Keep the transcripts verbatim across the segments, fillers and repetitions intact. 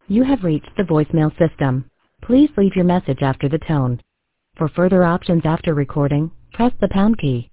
You have reached the voicemail system. Please leave your message after the tone. For further options after recording, press the pound key.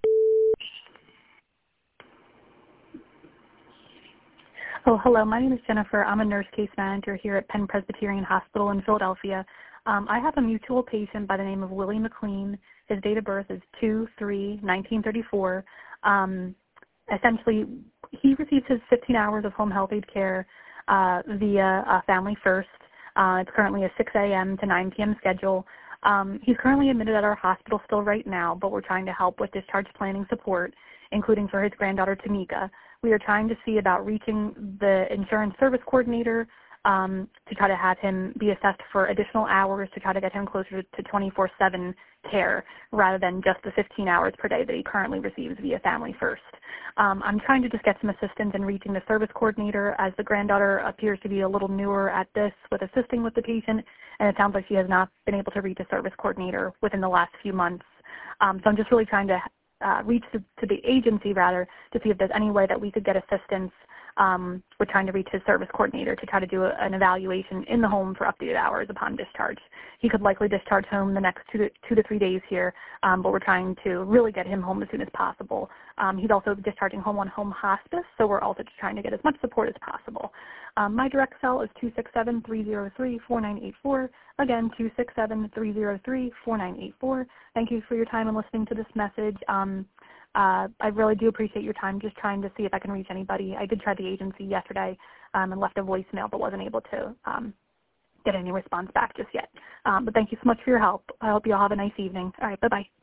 Oh, hello. My name is Jennifer. I'm a nurse case manager here at Penn Presbyterian Hospital in Philadelphia. Um, I have a mutual patient by the name of Willie McLean. His date of birth is two three nineteen thirty-four. Um, essentially, he receives his fifteen hours of home health aid care uh, via uh, Family First. Uh, it's currently a six a.m. to nine p.m. schedule. Um, he's currently admitted at our hospital still right now, but we're trying to help with discharge planning support, including for his granddaughter, Tamika. We are trying to see about reaching the insurance service coordinator um, to try to have him be assessed for additional hours to try to get him closer to twenty-four seven care rather than just the fifteen hours per day that he currently receives via Family First. Um, I'm trying to just get some assistance in reaching the service coordinator, as the granddaughter appears to be a little newer at this with assisting with the patient, and it sounds like she has not been able to reach a service coordinator within the last few months. Um, so I'm just really trying to Uh, reach to, to the agency, rather, to see if there's any way that we could get assistance. Um, we're trying to reach his service coordinator to try to do a, an evaluation in the home for updated hours upon discharge. He could likely discharge home the next two to, two to three days here, um, but we're trying to really get him home as soon as possible. Um, he's also discharging home on home hospice, so we're also just trying to get as much support as possible. Um, my direct cell is two six seven, three zero three, four nine eight four. Again, two six seven, three zero three, four nine eight four. Thank you for your time and listening to this message. Um, uh, I really do appreciate your time, just trying to see if I can reach anybody. I did try the agency yesterday um, and left a voicemail, but wasn't able to um, get any response back just yet. Um, but thank you so much for your help. I hope you all have a nice evening. All right, bye-bye.